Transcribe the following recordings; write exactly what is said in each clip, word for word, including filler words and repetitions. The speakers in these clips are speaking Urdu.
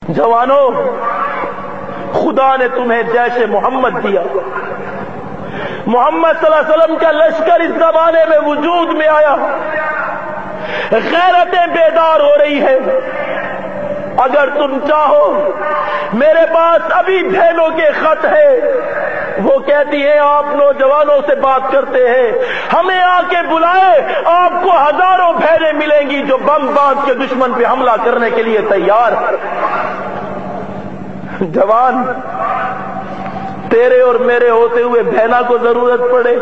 جوانوں، خدا نے تمہیں جیش محمد دیا. محمد صلی اللہ علیہ وسلم کا لشکر اس زمانے میں وجود میں آیا. غیرتیں بیدار ہو رہی ہیں. اگر تم چاہو، میرے پاس ابھی بہنوں کے خط ہے. وہ کہتی ہیں آپ نوجوانوں سے بات کرتے ہیں، ہمیں آ کے بلائے، آپ کو ہزاروں بہنیں ملیں گی جو بم باندھ کے دشمن پہ حملہ کرنے کے لیے تیار. جوان، تیرے اور میرے ہوتے ہوئے بہنا کو ضرورت پڑے.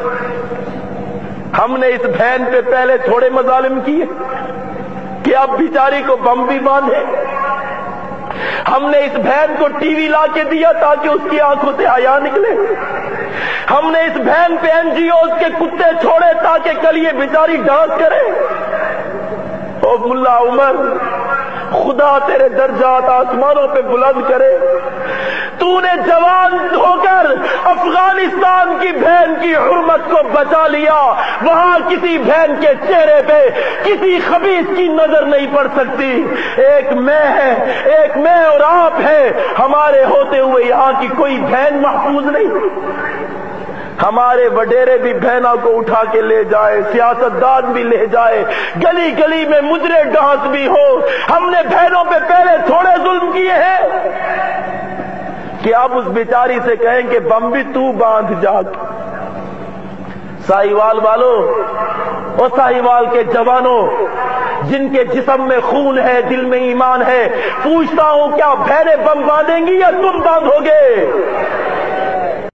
ہم نے اس بہن پہ پہلے تھوڑے مظالم کیے کہ اب بیچاری کو بم بھی باندھے. ہم نے اس بہن کو ٹی وی لا کے دیا تاکہ اس کی آنکھوں سے حیا نکلے. ہم نے اس بہن پہ این جی اوز کے کتے چھوڑے تاکہ کل یہ بیچاری ڈانس کرے. او ملا عمر، خدا تیرے درجات آسمانوں پہ بلند کرے. تو نے جوان ہو کر افغانستان کی بہن کی حرمت کو بچا لیا. وہاں کسی بہن کے چہرے پہ کسی خبیث کی نظر نہیں پڑ سکتی. ایک میں ہے، ایک میں اور آپ ہے. ہمارے ہوتے ہوئے یہاں کی کوئی بہن محفوظ نہیں. ہمارے وڈیرے بھی بہنوں کو اٹھا کے لے جائے، سیاستدان بھی لے جائے، گلی گلی میں مجرے ڈانس بھی ہو. ہم نے بہنوں پہ پہلے تھوڑے ظلم کیے ہیں کہ اب اس بیچاری سے کہیں کہ بم بھی تو باندھ جا. ساہیوال والوں اور ساہیوال کے جوانوں جن کے جسم میں خون ہے، دل میں ایمان ہے، پوچھتا ہوں کیا بہنیں بم باندھیں گی یا تم باندھو گے؟